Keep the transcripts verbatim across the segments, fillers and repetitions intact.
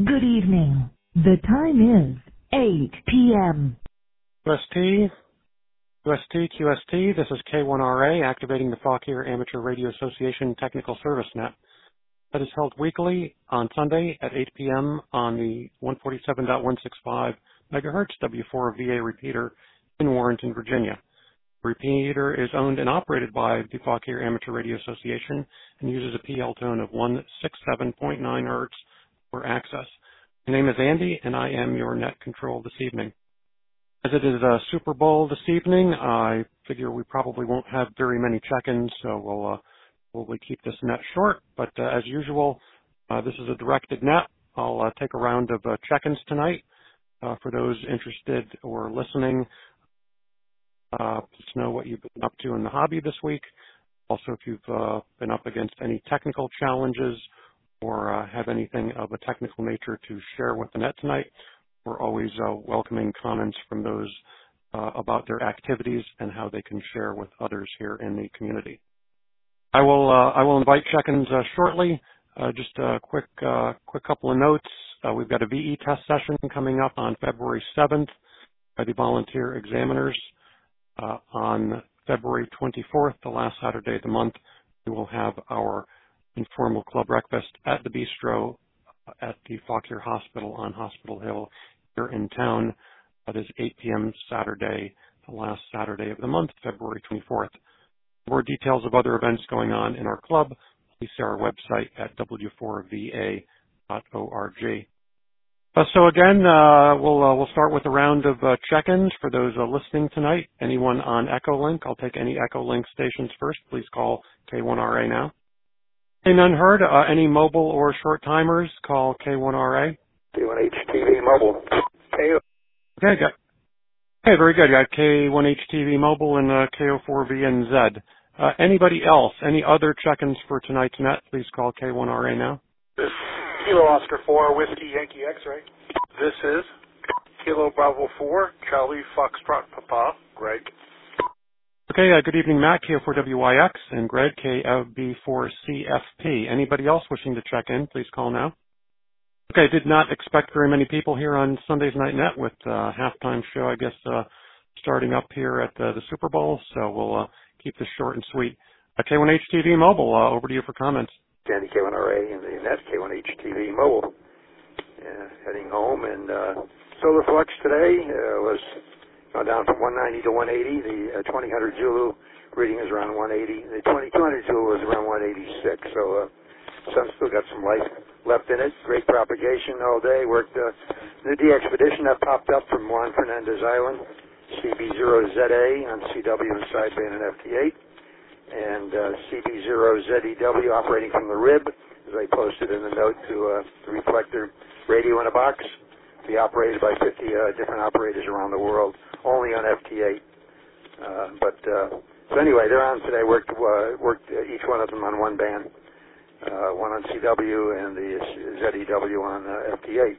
Good evening. The time is eight p m U S T, U S T, Q S T, this is K one R A activating the Fauquier Amateur Radio Association Technical Service Net. That is held weekly on Sunday at eight p m on the one forty-seven point one six five megahertz W four V A repeater in Warrenton, Virginia. The repeater is owned and operated by the Fauquier Amateur Radio Association and uses a P L tone of one sixty-seven point nine hertz for access. My name is Andy, and I am your net control this evening. As it is a Super Bowl this evening, I figure we probably won't have very many check-ins, so we'll uh, probably keep this net short. But uh, as usual, uh, this is a directed net. I'll uh, take a round of uh, check-ins tonight. Uh, for those interested or listening, uh, just know what you've been up to in the hobby this week. Also, if you've uh, been up against any technical challenges or uh, have anything of a technical nature to share with the net tonight, we're always uh, welcoming comments from those uh, about their activities and how they can share with others here in the community. I will uh, I will invite check-ins uh, shortly. Uh, just a quick uh, quick couple of notes. Uh, we've got a V E test session coming up on February seventh by the volunteer examiners. Uh, on February twenty-fourth, the last Saturday of the month, we will have our informal club breakfast at the Bistro at the Fauquier Hospital on Hospital Hill here in town. That is eight p m Saturday, the last Saturday of the month, February twenty-fourth. For more details of other events going on in our club, please see our website at w four v a dot org. Uh, so again, uh, we'll uh, we'll start with a round of uh, check-ins for those uh, listening tonight. Anyone on Echolink? I'll take any Echolink stations first. Please call K one R A now. Hey, none heard. Uh, any mobile or short timers? Call K one R A. K one H T V mobile. K- okay, got. Okay, very good. Got K one H T V mobile and uh, K zero four V N Z. Uh, anybody else? Any other check-ins for tonight's net? Please call K one R A now. This is Kilo Oscar four, Whiskey Yankee X-Ray. This is Kilo Bravo four, Charlie Foxtrot Papa, Greg. Okay, uh, good evening, Matt, K zero four W Y X, and Greg, K L B four C F P. Anybody else wishing to check in, please call now. Okay, did not expect very many people here on Sunday's Night Net with uh, halftime show, I guess, uh, starting up here at uh, the Super Bowl, so we'll uh, keep this short and sweet. Uh, K one H T V Mobile, uh, over to you for comments. Sandy K one R A in the net, K one H T V mobile. Uh, heading home, and uh, solar flux today uh, was gone down from one ninety to one eighty. The uh, twenty hundred Zulu reading is around one eighty. The twenty-two hundred Zulu is around one eighty-six. So uh, sun still got some life left in it. Great propagation all day. Worked uh, the D expedition that popped up from Juan Fernandez Island, C B zero Z A on C W and sideband and F T eight. And uh, C B zero Z E W operating from the rib, as I posted in the note to uh, the reflector radio in a box, to be operated by fifty uh, different operators around the world, only on F T eight. Uh, but uh, so anyway, they're on today. Worked uh, worked uh, each one of them on one band, uh, one on C W and the Z E W on uh, F T eight.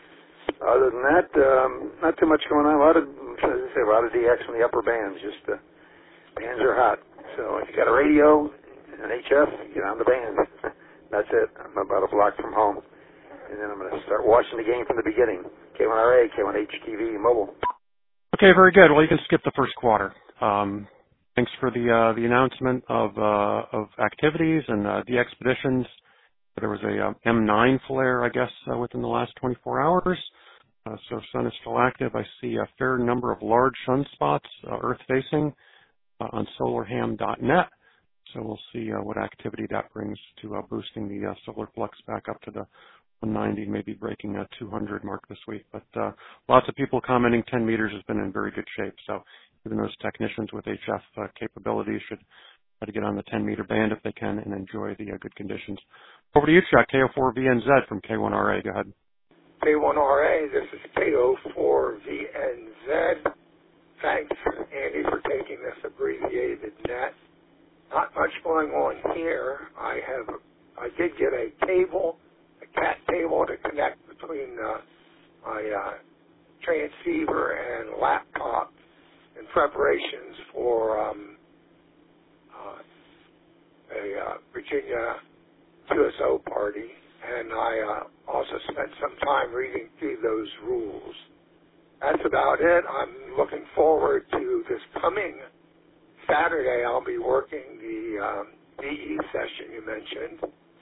Other than that, um, not too much going on. A lot of, as I say, a lot of D X in the upper bands. Just uh, bands are hot. So if you got a radio, an H F, get on the band. That's it. I'm about a block from home. And then I'm going to start watching the game from the beginning. K one R A, K one H T V, mobile. Okay, very good. Well, you can skip the first quarter. Um, thanks for the uh, the announcement of uh, of activities and uh, the expeditions. There was a um, M nine flare, I guess, uh, within the last twenty-four hours. Uh, so sun is still active. I see a fair number of large sunspots, uh, Earth-facing, uh, on solar ham dot net. So we'll see uh, what activity that brings to uh, boosting the uh, solar flux back up to the one ninety, maybe breaking a two hundred mark this week. But uh, lots of people commenting ten meters has been in very good shape. So even those technicians with H F uh, capabilities should try to get on the ten meter band if they can and enjoy the uh, good conditions. Over to you, Chuck, K zero four V N Z from K one R A. Go ahead. K one R A, this is K zero four V N Z. Thanks, Andy, for taking this abbreviated net. Not much going on here. I have, I did get a cable, a cat cable to connect between uh, my uh, transceiver and laptop in preparations for um, uh, a uh, Virginia Q S O party and I uh, also spent some time reading through those rules. That's about it. I'm looking forward to this coming Saturday. I'll be working the um, D E session you mentioned.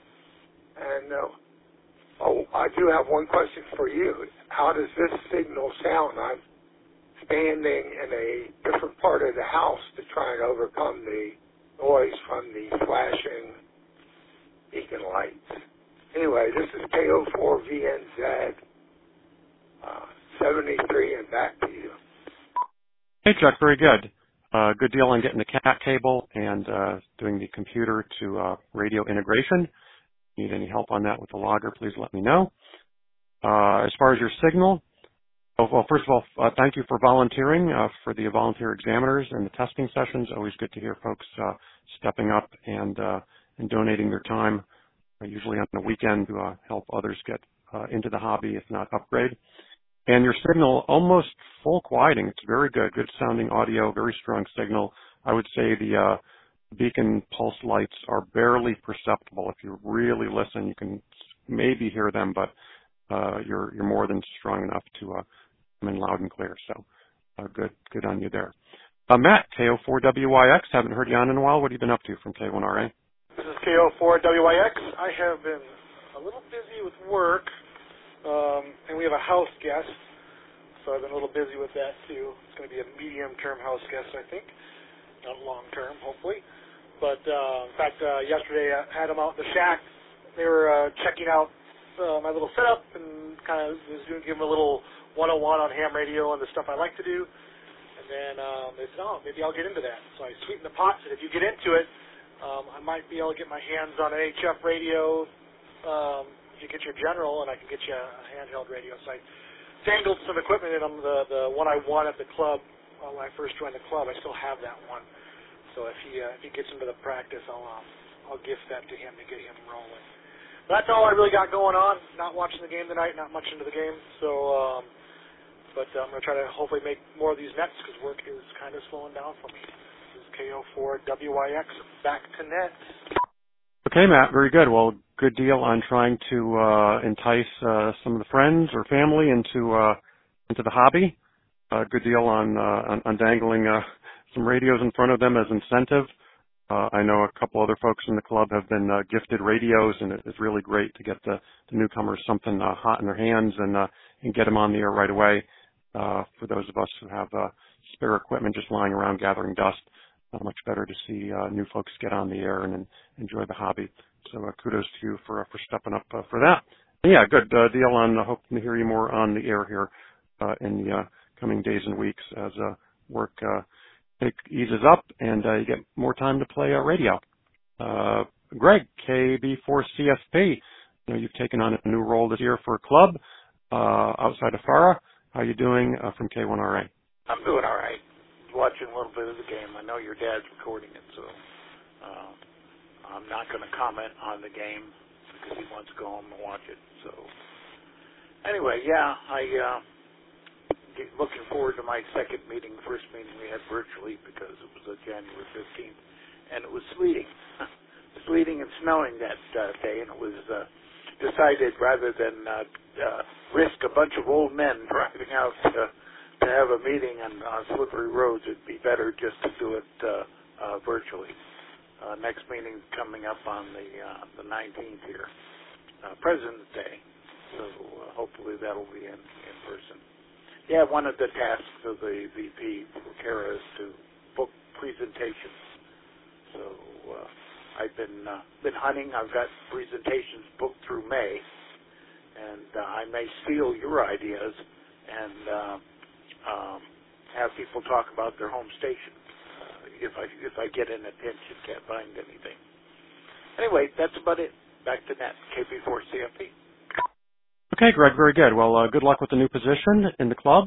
And uh, oh, I do have one question for you. How does this signal sound? I'm standing in a different part of the house to try and overcome the noise from the flashing beacon lights. Anyway, this is K O four V N Z uh, seventy-three, and back to you. Hey, Chuck, very good. Uh, good deal on getting the cat cable and uh, doing the computer to uh, radio integration. Need any help on that with the logger, please let me know. Uh, as far as your signal, oh, well, first of all, uh, thank you for volunteering uh, for the volunteer examiners and the testing sessions. Always good to hear folks uh, stepping up and uh, and donating their time, uh, usually on the weekend, to uh, help others get uh, into the hobby, if not upgrade. And your signal, almost full quieting. It's very good, good sounding audio, very strong signal. I would say the uh, beacon pulse lights are barely perceptible. If you really listen, you can maybe hear them, but uh, you're you're more than strong enough to uh, come in loud and clear. So uh, good, good on you there. Uh, Matt, K O four W Y X. Haven't heard you on in a while. What have you been up to from K one R A? This is K O four W Y X. I have been a little busy with work, um, and we have a house guest, so I've been a little busy with that too. It's going to be a medium-term house guest, I think, not long-term, hopefully. But uh, in fact, uh, yesterday I had them out in the shack. They were uh, checking out uh, my little setup and kind of was doing give them a little one oh one on ham radio and the stuff I like to do. And then um, they said, oh, maybe I'll get into that. So I sweetened the pot. Said, if you get into it, um, I might be able to get my hands on an H F radio. Um, if you get your general, and I can get you a handheld radio. So I dangled some equipment in them. The the one I won at the club uh, when I first joined the club, I still have that one. So if he uh, if he gets into the practice, I'll um, I'll gift that to him to get him rolling. But that's all I really got going on. Not watching the game tonight. Not much into the game. So, um, but uh, I'm gonna try to hopefully make more of these nets because work is kind of slowing down for me. This is K O four W Y X. Back to nets. Okay, Matt. Very good. Well, good deal on trying to uh, entice uh, some of the friends or family into uh, into the hobby. Uh, good deal on uh, on, on dangling Uh, some radios in front of them as incentive. Uh, I know a couple other folks in the club have been uh, gifted radios, and it's really great to get the, the newcomers something uh, hot in their hands and uh, and get them on the air right away. Uh, for those of us who have uh, spare equipment just lying around gathering dust, uh, much better to see uh, new folks get on the air and, and enjoy the hobby. So uh, kudos to you for uh, for stepping up uh, for that. And yeah, good uh, deal on uh, hoping to hear you more on the air here uh, in the uh, coming days and weeks as uh, work uh, It eases up and uh, you get more time to play uh, radio. Uh, Greg, K B four C F P. You know, you've taken on a new role this year for a club uh, outside of Farah. How are you doing uh, from K one R A? I'm doing all right. Watching a little bit of the game. I know your dad's recording it, so uh, I'm not going to comment on the game because he wants to go home and watch it. So anyway, yeah, I. Uh, Looking forward to my second meeting. First meeting we had virtually because it was uh, January fifteenth, and it was sleeting. sleeting and snowing that uh, day, and it was uh, decided rather than uh, uh, risk a bunch of old men driving out uh, to have a meeting on uh, slippery roads, it'd be better just to do it uh, uh, virtually. Uh, next meeting coming up on the uh, the nineteenth here, uh, President's Day, so uh, hopefully that'll be in, in person. Yeah, one of the tasks of the V P for Kara is to book presentations. So uh, I've been uh, been hunting. I've got presentations booked through May, and uh, I may steal your ideas and uh, um, have people talk about their home station uh, if I if I get in a pinch and can't find anything. Anyway, that's about it. Back to net K B four C F P. Okay, Greg, very good. Well, uh, good luck with the new position in the club,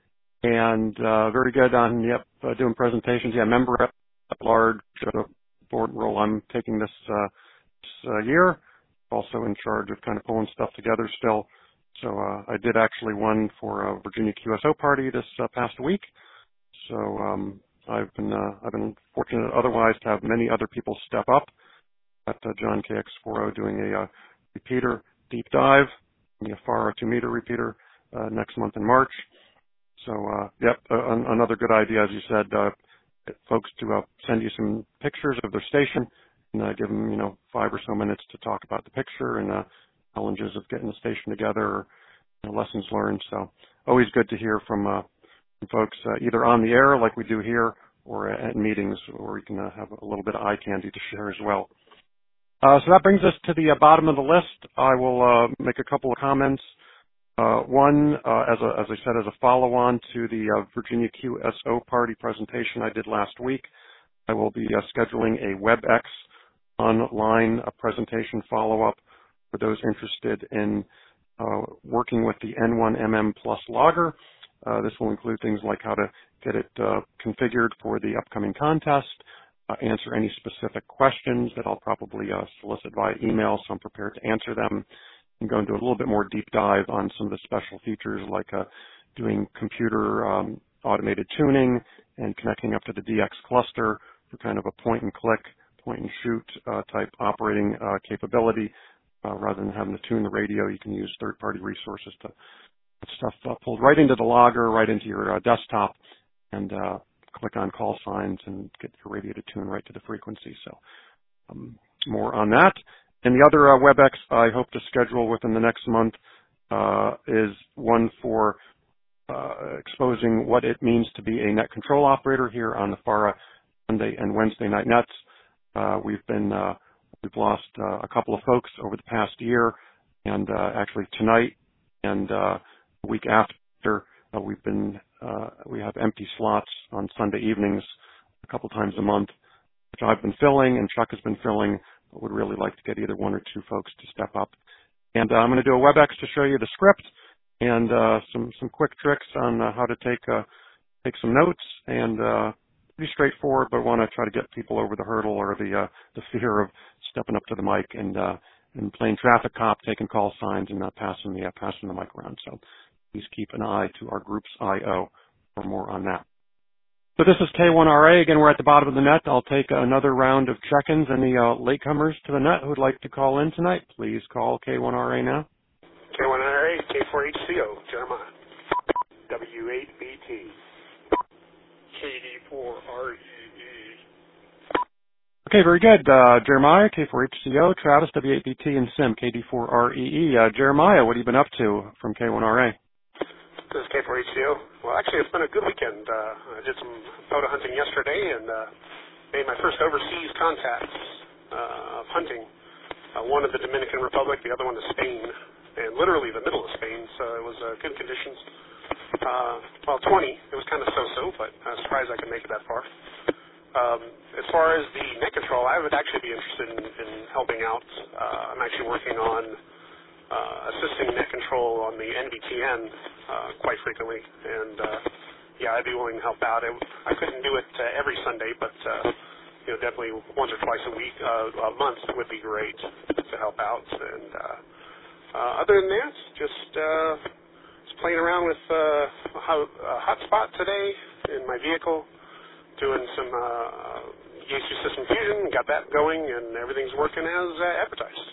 and uh, very good on yep uh, doing presentations. Yeah, member at large uh, board role I'm taking this, uh, this uh, year. Also in charge of kind of pulling stuff together still. So uh, I did actually one for a Virginia Q S O party this uh, past week. So um, I've been uh, I've been fortunate otherwise to have many other people step up. At uh, John K X four oh doing a uh, repeater deep dive, the FARA two-meter repeater uh, next month in March. So, uh, yep, uh, another good idea, as you said, uh, get folks to uh, send you some pictures of their station and uh, give them, you know, five or so minutes to talk about the picture and uh, challenges of getting the station together, or you know, lessons learned. So always good to hear from, uh, from folks uh, either on the air like we do here or at meetings where we can uh, have a little bit of eye candy to share as well. Uh, so that brings us to the uh, bottom of the list. I will uh, make a couple of comments. Uh, one, uh, as, a, as I said, as a follow-on to the uh, Virginia Q S O Party presentation I did last week, I will be uh, scheduling a WebEx online uh, presentation follow-up for those interested in uh, working with the N one M M Plus logger. Uh, this will include things like how to get it uh, configured for the upcoming contest, uh, answer any specific questions that I'll probably uh, solicit via email, so I'm prepared to answer them, and go into a little bit more deep dive on some of the special features like uh, doing computer um, automated tuning and connecting up to the D X cluster for kind of a point and click, point and shoot uh, type operating uh, capability. Uh, rather than having to tune the radio, you can use third-party resources to get stuff uh, pulled right into the logger, right into your uh, desktop, and uh, click on call signs and get your radio to tune right to the frequency. So um, more on that. And the other uh, WebEx I hope to schedule within the next month uh, is one for uh, exposing what it means to be a net control operator here on the FARA Monday and Wednesday night nets. Uh, we've been uh, we've lost uh, a couple of folks over the past year, and uh, actually tonight and uh, the week after uh, we've been uh, we have empty slots on Sunday evenings a couple times a month, which I've been filling and Chuck has been filling. But would really like to get either one or two folks to step up. And uh, I'm going to do a WebEx to show you the script and uh, some some quick tricks on uh, how to take uh, take some notes, and uh, pretty straightforward, but I want to try to get people over the hurdle or the uh, the fear of stepping up to the mic and uh, and playing traffic cop, taking call signs, and uh, passing the uh, passing the mic around. So please keep an eye to our group's I O for more on that. So this is K one R A. Again, we're at the bottom of the net. I'll take another round of check-ins. Any uh, latecomers to the net who would like to call in tonight, please call K one R A now. K one R A, K four H C O, Jeremiah. W eight B T. K D four R E E. Okay, very good. Uh, Jeremiah, K four H C O, Travis, W eight B T, and Sim, K D four R E E. Uh, Jeremiah, what have you been up to from K one R A? This is K four H C O. Well, actually, it's been a good weekend. Uh, I did some photo hunting yesterday and uh, made my first overseas contacts uh, of hunting. Uh, one in the Dominican Republic, the other one in Spain, and literally the middle of Spain, so it was uh, good conditions. Uh, well, twenty. It was kind of so-so, but I was surprised I could make it that far. Um, as far as the net control, I would actually be interested in, in helping out. Uh, I'm actually working on Uh, assisting net control on the N V T N uh, quite frequently, and uh, yeah, I'd be willing to help out. It, I couldn't do it uh, every Sunday, but uh, you know, definitely once or twice a week, uh, a month would be great to help out. And uh, uh, other than that, just uh, just playing around with uh, a hotspot today in my vehicle, doing some uh, Yaesu System Fusion, got that going, and everything's working as uh, advertised.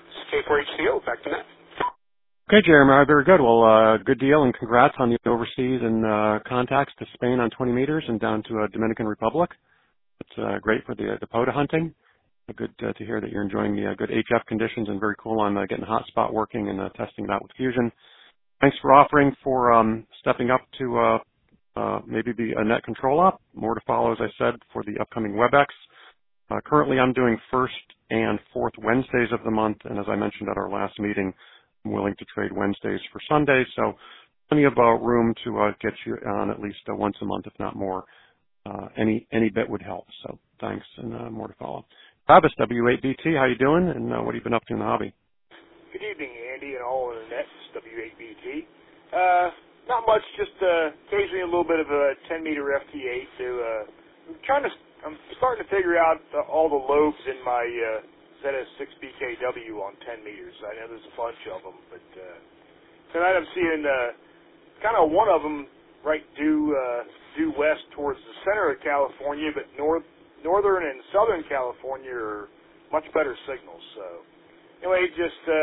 K four H C O, back to net. Okay, Jeremiah, very good. Well, uh, good deal, and congrats on the overseas and uh, contacts to Spain on twenty meters and down to uh, Dominican Republic. It's uh, great for the, the POTA hunting. Good uh, to hear that you're enjoying the uh, good H F conditions, and very cool on uh, getting hotspot working and uh, testing it out with Fusion. Thanks for offering for um, stepping up to uh, uh, maybe be a net control op. More to follow, as I said, for the upcoming WebEx. Uh, currently, I'm doing first and fourth Wednesdays of the month, and as I mentioned at our last meeting, I'm willing to trade Wednesdays for Sundays, so plenty of uh, room to uh, get you on at least uh, once a month, if not more. Uh, any any bit would help, so thanks, and uh, more to follow. Travis, W eight B T, how you doing, and uh, what have you been up to in the hobby? Good evening, Andy, and all in the net. W eight B T. Uh, not much, just uh, occasionally a little bit of a ten meter F T eight. To, uh, I'm trying to I'm starting to figure out uh, all the lobes in my uh, Z S six B K W on ten meters. I know there's a bunch of them, but uh, tonight I'm seeing uh, kind of one of them right due uh, due west towards the center of California, but north, northern and southern California are much better signals. So anyway, just uh,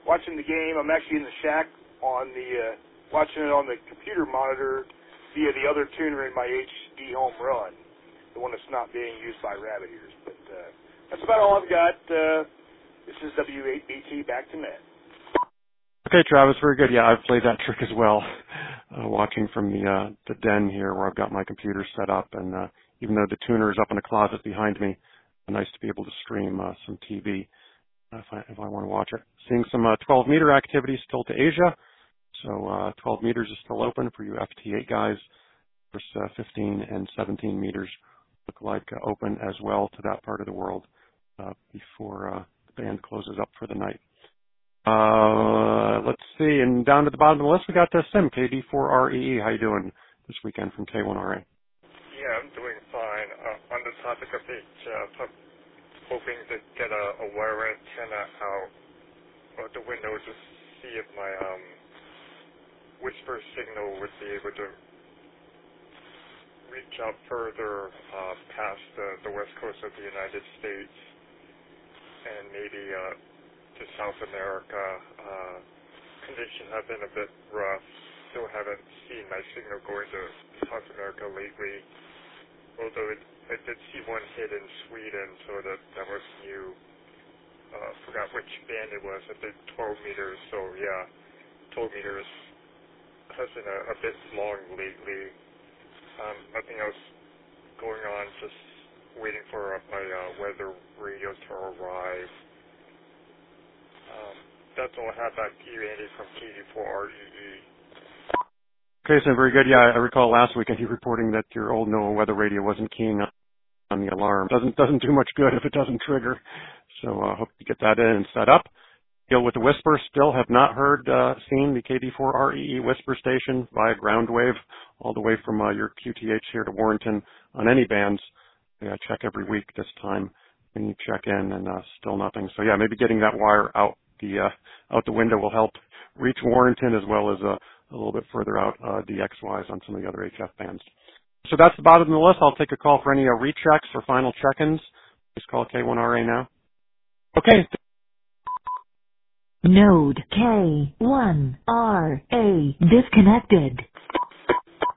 watching the game. I'm actually in the shack on the uh, watching it on the computer monitor via the other tuner in my H D home run, the one that's not being used by rabbit ears. But uh, that's about all I've got. Uh, this is W eight B T back to net. Okay, Travis, very good. Yeah, I've played that trick as well, uh, watching from the uh, the den here where I've got my computer set up, and uh, even though the tuner is up in a closet behind me, it's nice to be able to stream uh, some T V uh, if I if I want to watch it. Seeing some uh, twelve meter activity still to Asia, so uh, twelve meters is still open for you F T eight guys. First uh, fifteen and seventeen meters look like uh, open as well to that part of the world uh, before uh, the band closes up for the night. Uh, let's see, and down to the bottom of the list, we got the Sim, K D four R E E. How you doing this weekend from K one R A? Yeah, I'm doing fine. Uh, on the topic of H F, I'm hoping to get a, a wire antenna out of the window to see if my um, whisper signal would be able to reach out further uh, past the, the west coast of the United States and maybe uh, to South America. Uh, conditions have been a bit rough. Still haven't seen my signal going to South America lately. Although it, I did see one hit in Sweden, so that, that was new. Uh, forgot which band it was. I think twelve meters. So yeah, twelve meters has been a, a bit long lately. Um, nothing else going on. Just waiting for uh, my uh, weather radio to arrive. Um, that's all I have. Back to you, Andy, from K D four R E E. Okay, so very good. Yeah, I recall last weekend you reporting that your old NOAA weather radio wasn't keen on the alarm. Doesn't doesn't do much good if it doesn't trigger. So I uh, hope you get that in and set up. Deal with the Whisper. Still have not heard, uh, seen the K D four R E E Whisper station via ground wave all the way from uh, your Q T H here to Warrenton on any bands. Yeah, I check every week this time when you check in, and uh, still nothing. So yeah, maybe getting that wire out the uh, out the window will help reach Warrenton as well as uh, a little bit further out uh, D X wise on some of the other H F bands. So that's the bottom of the list. I'll take a call for any uh, rechecks or final check-ins. Please call K one R A now. Okay. Node K one R A disconnected.